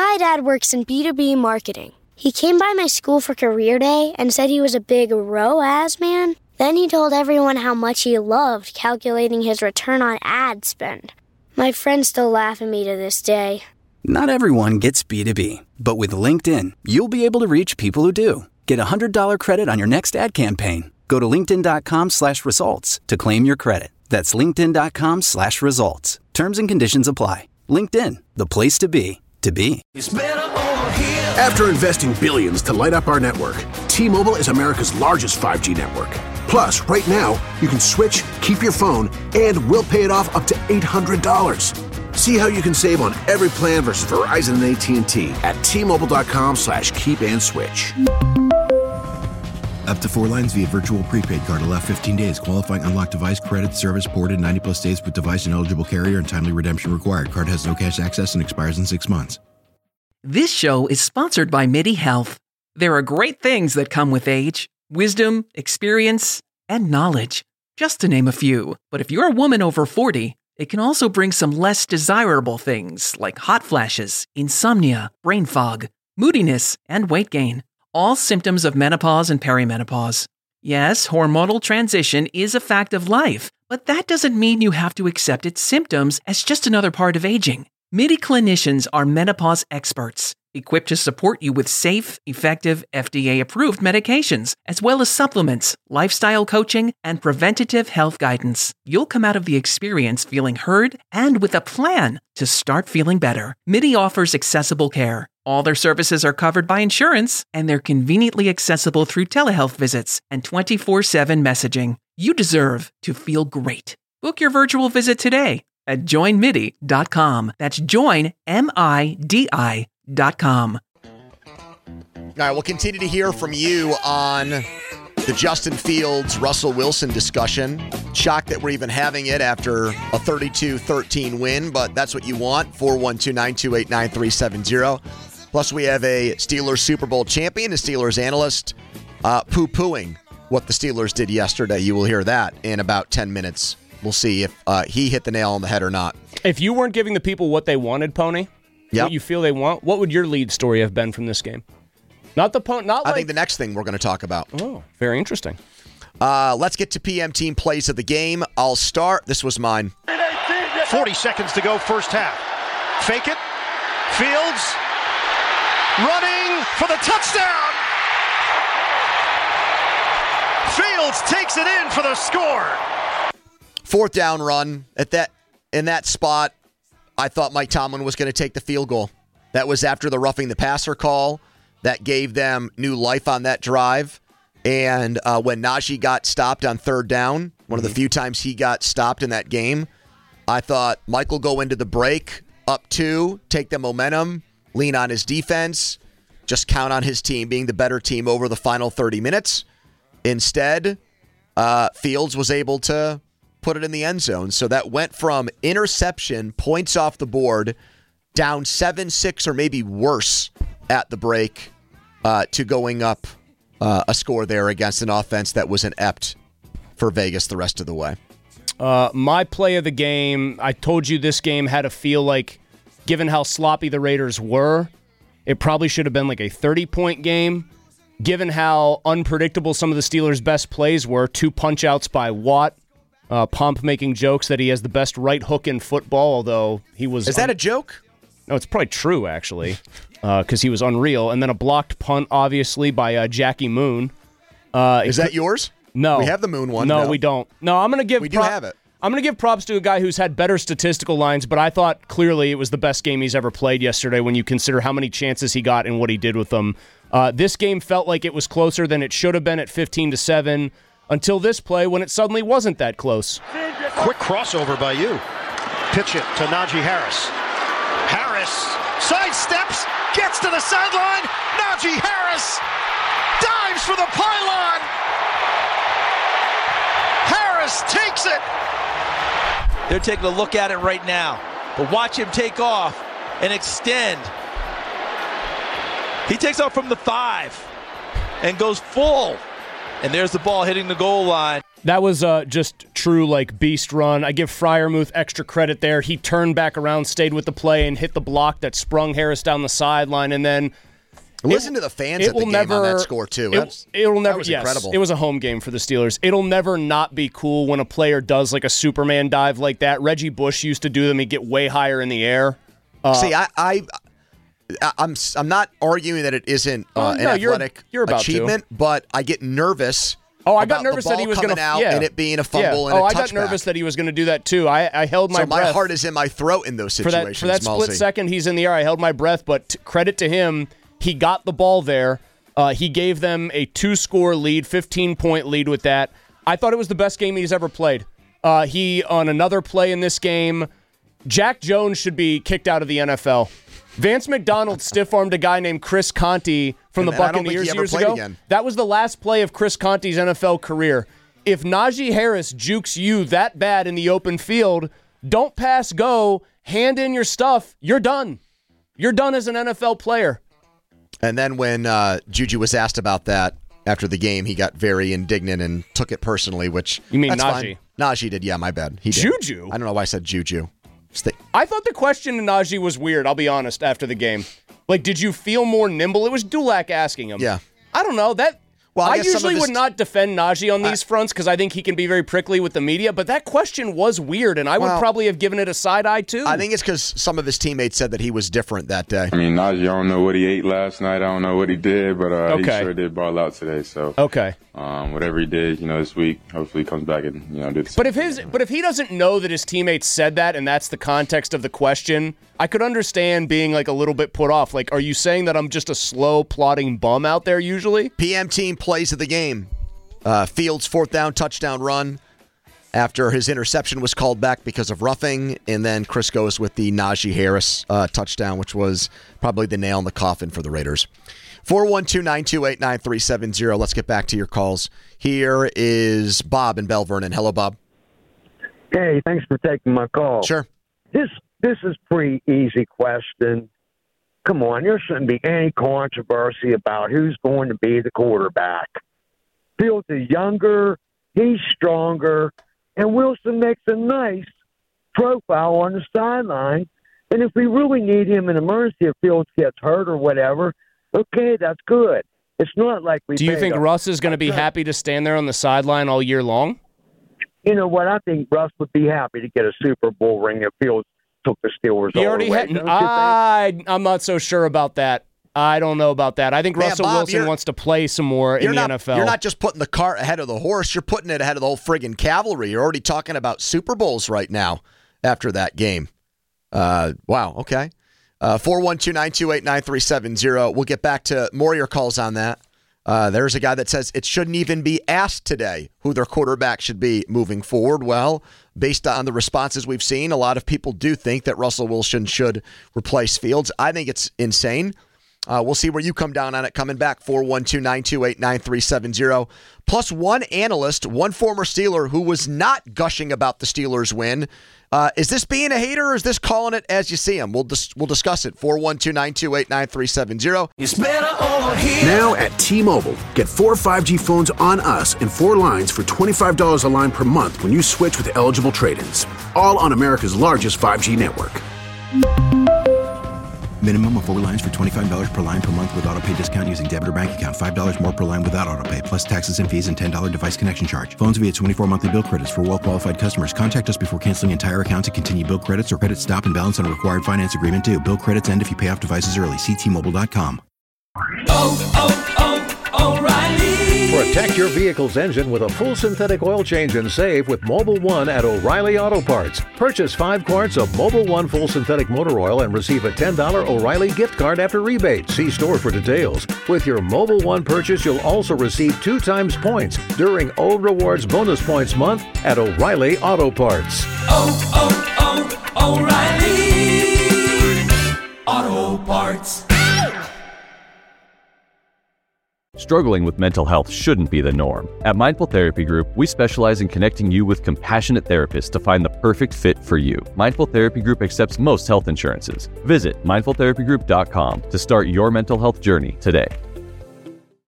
My dad works in B2B marketing. He came by my school for career day and said he was a big ROAS man. Then he told everyone how much he loved calculating his return on ad spend. My friends still laugh at me to this day. Not everyone gets B2B, but with LinkedIn, you'll be able to reach people who do. Get a $100 credit on your next ad campaign. Go to linkedin.com/results to claim your credit. That's linkedin.com/results. Terms and conditions apply. LinkedIn, the place to be, to be. After investing billions to light up our network, T-Mobile is America's largest 5G network. Plus, right now, you can switch, keep your phone, and we'll pay it off up to $800. See how you can save on every plan versus Verizon and AT&T at T-Mobile.com/keep-and-switch. Up to 4 lines via virtual prepaid card. Allow 15 days. Qualifying unlocked device credit service ported 90+ days with device and eligible carrier and timely redemption required. Card has no cash access and expires in 6 months. This show is sponsored by MIDI Health. There are great things that come with age. Wisdom, experience, and knowledge. Just to name a few. But if you're a woman over 40, it can also bring some less desirable things like hot flashes, insomnia, brain fog, moodiness, and weight gain. All symptoms of menopause and perimenopause. Yes, hormonal transition is a fact of life, but that doesn't mean you have to accept its symptoms as just another part of aging. MIDI clinicians are menopause experts, equipped to support you with safe, effective, FDA-approved medications, as well as supplements, lifestyle coaching, and preventative health guidance. You'll come out of the experience feeling heard and with a plan to start feeling better. MIDI offers accessible care. All their services are covered by insurance, and they're conveniently accessible through telehealth visits and 24/7 messaging. You deserve to feel great. Book your virtual visit today at joinmidi.com. That's joinmidi.com. All right, we'll continue to hear from you on the Justin Fields, Russell Wilson discussion. Shocked that we're even having it after a 32-13 win, but that's what you want. 412-928-9370. Plus, we have a Steelers Super Bowl champion, a Steelers analyst, poo-pooing what the Steelers did yesterday. You will hear that in about 10 minutes. We'll see if he hit the nail on the head or not. If you weren't giving the people what they wanted, Pony, what you feel they want, what would your lead story have been from this game? Not the Pony. I think the next thing we're going to talk about. Oh, very interesting. Let's get to PM team plays of the game. I'll start. This was mine. 40 seconds to go first half. Fake it. Fields running for the touchdown. Fields takes it in for the score. 4th down run in that spot. I thought Mike Tomlin was going to take the field goal. That was after the roughing the passer call. That gave them new life on that drive. And when Najee got stopped on 3rd down, one of the few times he got stopped in that game, I thought Mike will go into the break, up 2, take the momentum, lean on his defense, just count on his team being the better team over the final 30 minutes. Instead, Fields was able to put it in the end zone. So that went from interception, points off the board, down 7-6 or maybe worse at the break, to going up a score there against an offense that was inept for Vegas the rest of the way. My play of the game, I told you this game had to feel like, given how sloppy the Raiders were, it probably should have been like a 30-point game. Given how unpredictable some of the Steelers' best plays were, 2 punch-outs by Watt, Pomp making jokes that he has the best right hook in football, although he was... Is that a joke? No, it's probably true, actually, because he was unreal. And then a blocked punt, obviously, by Jackie Moon. Is that yours? No. We have the Moon one. No, we don't. No, I'm going to give... We do have it. I'm going to give props to a guy who's had better statistical lines, but I thought clearly it was the best game he's ever played yesterday when you consider how many chances he got and what he did with them. This game felt like it was closer than it should have been at 15-7 until this play when it suddenly wasn't that close. Quick crossover by you. Pitch it to Najee Harris. Harris sidesteps, gets to the sideline. Najee Harris dives for the pylon. Harris takes it. They're taking a look at it right now. But watch him take off and extend. He takes off from the 5 and goes full. And there's the ball hitting the goal line. That was just true, like, beast run. I give Freiermuth extra credit there. He turned back around, stayed with the play, and hit the block that sprung Harris down the sideline. And then listen to the fans at the game on that score, too. That was incredible. It was a home game for the Steelers. It'll never not be cool when a player does, like, a Superman dive like that. Reggie Bush used to do them. He'd get way higher in the air. See, I'm not arguing that it isn't an athletic achievement, but I get nervous. Oh, I got nervous that he was going to out and it being a fumble and a touchback. I got nervous that he was going to do that too. I held my breath. So my heart is in my throat in those situations. For that split second, he's in the air. I held my breath, but credit to him, he got the ball there. He gave them a 2-score lead, 15-point lead with that. I thought it was the best game he's ever played. He on another play in this game, Jack Jones should be kicked out of the NFL. Vance McDonald stiff-armed a guy named Chris Conte from the Buccaneers years ago. Again. That was the last play of Chris Conte's NFL career. If Najee Harris jukes you that bad in the open field, don't pass go, hand in your stuff, you're done. You're done as an NFL player. And then when Juju was asked about that after the game, he got very indignant and took it personally, which... You mean Najee? Fine. Najee did, yeah, my bad. He did. Juju? I don't know why I said Juju. I thought the question to Najee was weird, I'll be honest, after the game. Like, did you feel more nimble? It was Dulac asking him. Yeah. I don't know. I usually would not defend Najee on these fronts because I think he can be very prickly with the media, but that question was weird, and I would probably have given it a side eye, too. I think it's because some of his teammates said that he was different that day. I mean, Najee, I don't know what he ate last night. I don't know what he did, but he sure did ball out today. So whatever he did, this week, hopefully he comes back and do the same. But if he doesn't know that his teammates said that, and that's the context of the question, I could understand being like a little bit put off. Like, are you saying that I'm just a slow, plodding bum out there usually? PM team plays of the game. Fields' 4th down touchdown run after his interception was called back because of roughing, and then Chris goes with the Najee Harris touchdown, which was probably the nail in the coffin for the Raiders. 412-928-9370. Let's get back to your calls. Here is Bob in Bell Vernon. Hello, Bob. Hey, thanks for taking my call. Sure. This is pretty easy question. Come on, there shouldn't be any controversy about who's going to be the quarterback. Fields is younger, he's stronger, and Wilson makes a nice profile on the sideline. And if we really need him in emergency, if Fields gets hurt or whatever, okay, that's good. It's not like we. Do you think Russ is going to be happy to stand there on the sideline all year long? You know what? I think Russ would be happy to get a Super Bowl ring if Fields took the Steelers all the way. I'm not so sure about that. I don't know about that. I think Russell Wilson wants to play some more in the NFL. You're not just putting the cart ahead of the horse. You're putting it ahead of the whole friggin' cavalry. You're already talking about Super Bowls right now after that game. Wow, okay. 412-928-9370. We'll get back to more of your calls on that. There's a guy that says it shouldn't even be asked today who their quarterback should be moving forward. Well, based on the responses we've seen, a lot of people do think that Russell Wilson should replace Fields. I think it's insane. We'll see where you come down on it coming back. 412-928-9370. Plus one analyst, one former Steeler who was not gushing about the Steelers' win. Is this being a hater or is this calling it as you see him? We'll discuss it. 412-928-9370. It's better over here. Now at T-Mobile, get 4 5G phones on us and 4 lines for $25 a line per month when you switch with eligible trade-ins. All on America's largest 5G network. Minimum of 4 lines for $25 per line per month with autopay discount using debit or bank account. $5 more per line without autopay, plus taxes and fees and $10 device connection charge. Phones via 24 monthly bill credits for well-qualified customers. Contact us before canceling entire account to continue bill credits or credit stop and balance on a required finance agreement due. Bill credits end if you pay off devices early. See T-Mobile.com. O'Reilly. Protect your vehicle's engine with a full synthetic oil change and save with Mobil 1 at O'Reilly Auto Parts. Purchase 5 quarts of Mobil 1 full synthetic motor oil and receive a $10 O'Reilly gift card after rebate. See store for details. With your Mobil 1 purchase, you'll also receive 2 times points during Old Rewards Bonus Points Month at O'Reilly Auto Parts. O'Reilly Auto Parts. Struggling with mental health shouldn't be the norm. At Mindful Therapy Group, we specialize in connecting you with compassionate therapists to find the perfect fit for you. Mindful Therapy Group accepts most health insurances. Visit mindfultherapygroup.com to start your mental health journey today.